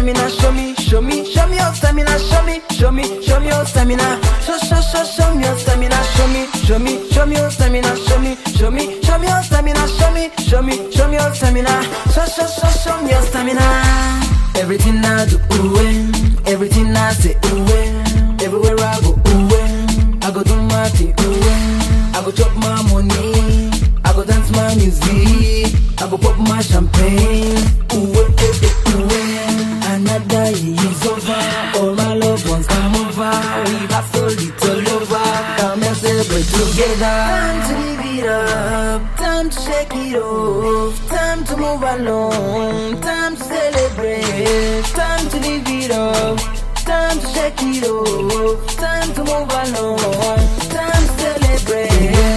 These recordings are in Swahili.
stamina, show me your stamina, show me your stamina. Show me your stamina, show me your stamina, show me your stamina, show me your stamina. Show me your stamina. Everything I do, everything I say, everywhere I go, I go do my thing, I go chop my money, I go dance my music, I go pop my champagne, another year is over, all my loved ones come over, we got so little over, come and celebrate together. Time to live it up, time to shake it off, time to move along, time to celebrate, time to live it up, time to shake it off, time to move along, time to celebrate.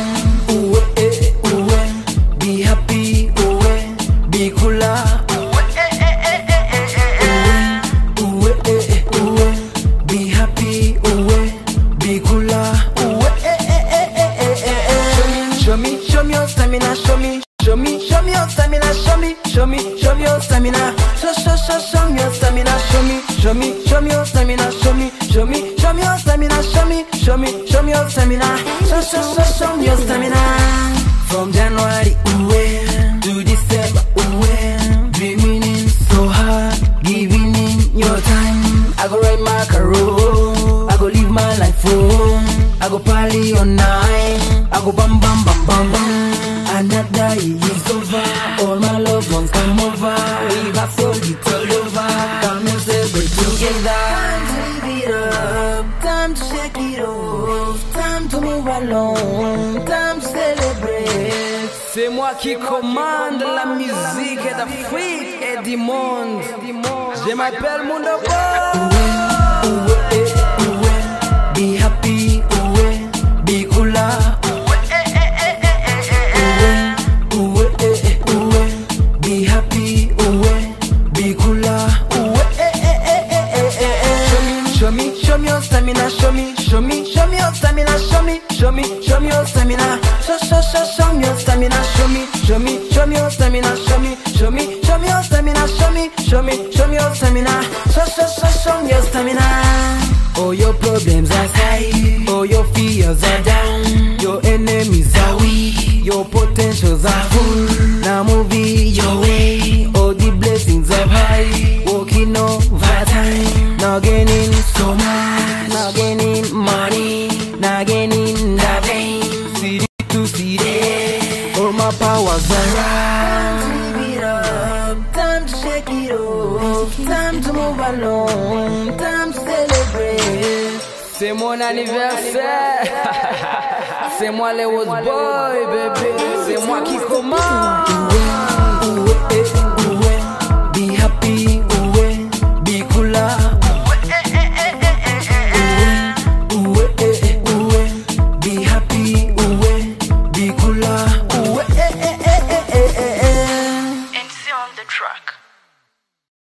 Be happy, be cooler. Be happy, be cooler. Show me your stamina, show me your stamina, show me your stamina. Show me your stamina, show me your stamina, show me your stamina, show me your stamina. Show me your stamina. From January to December, dreaming in so hard, giving in your time. I go ride my car, I go live my life, I go party all night, I go bam bam bam bam bam. Another year is over, all my loved ones come over, we got so little over, come and celebrate together. Time to live it up, time to shake it off, time to move along, time to celebrate. C'est moi qui commande la musique et d'Afrique et du monde. Je m'appelle Mundo Boy. Be happy, be cooler. Be happy, be cooler. Show me your stamina, show me your stamina, show me your stamina. Show me your stamina, show me your stamina, show me your stamina, show me your stamina. Show me your stamina. All your problems are aside, all your fears are down, your enemies are weak, your potentials are full. Now moving your way, all the blessings are high, walking over time, now gaining so much, now gaining money, now gaining the vein, city to city, all my powers around. Time to live it up, time to shake it off, time to move along, time to celebrate. C'est mon anniversaire, c'est moi les Woz Boy, bébé, c'est moi qui commande.